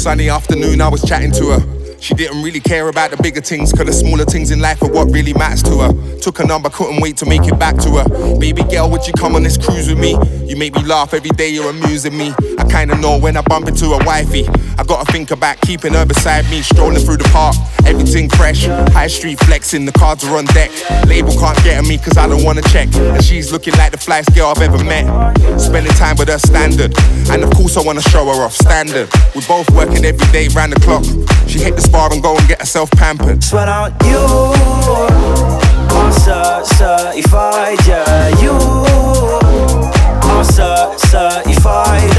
sunny afternoon, I was chatting to her. She didn't really care about the bigger things, cause the smaller things in life are what really matters to her. Took her number, couldn't wait to make it back to her. Baby girl, would you come on this cruise with me? You make me laugh every day, you're amusing me. I kinda know when I bump into a wifey, I gotta think about keeping her beside me. Strolling through the park, everything fresh. High street flexing, the cards are on deck. Label can't get at me cause I don't wanna check. And she's looking like the flyest girl I've ever met. Spending time with her standard, and of course I wanna show her off standard. We're both working every day round the clock. She hit the spa and go and get herself pampered. Sweat out you, I'm certified, yeah. You, I'm certified.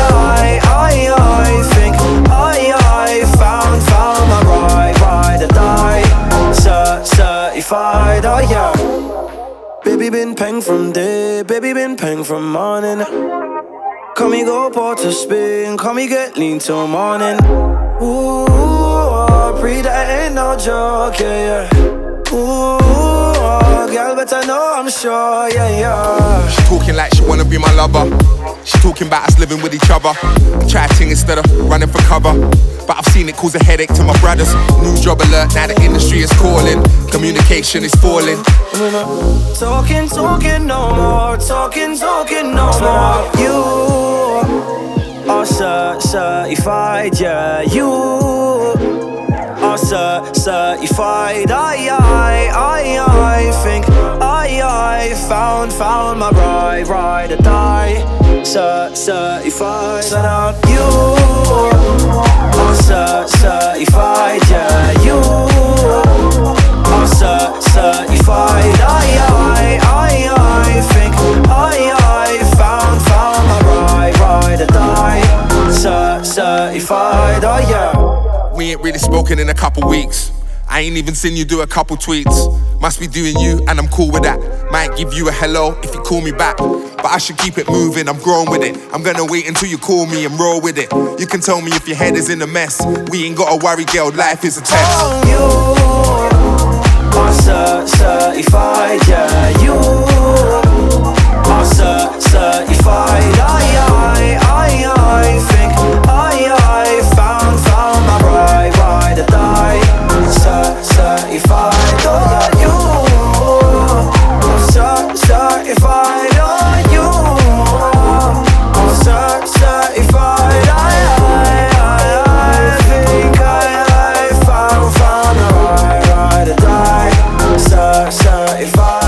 I think I found my ride or die. Certified, oh yeah. Baby been paying from day, baby been paying from morning. Come me go port to Spain, come me get lean till morning. Ooh, pre that ain't no joke, yeah, yeah. Ooh, girl, better know I'm sure, yeah, yeah. She talking like she wanna be my lover. She talking about us living with each other, chatting instead of running for cover. But I've seen it cause a headache to my brothers. New job alert, now the industry is calling. Communication is falling. Talking no more, talking no more. You are certified, yeah. You are certified. I think I found my ride or die. Certified. Set out you are certified, yeah. You are certified. I think I found my ride or die. Certified, oh yeah. We ain't really spoken in a couple weeks. I ain't even seen you do a couple tweets. Must be doing you and I'm cool with that. Might give you a hello if you call me back, but I should keep it moving, I'm grown with it. I'm gonna wait until you call me and roll with it. You can tell me if your head is in a mess. We ain't gotta worry, girl, life is a test. Oh, you are certified, yeah. You are certified. I think I found my ride or die. Certified, oh yeah. You are certified, oh you are certified. I think I found my ride or die. Certified.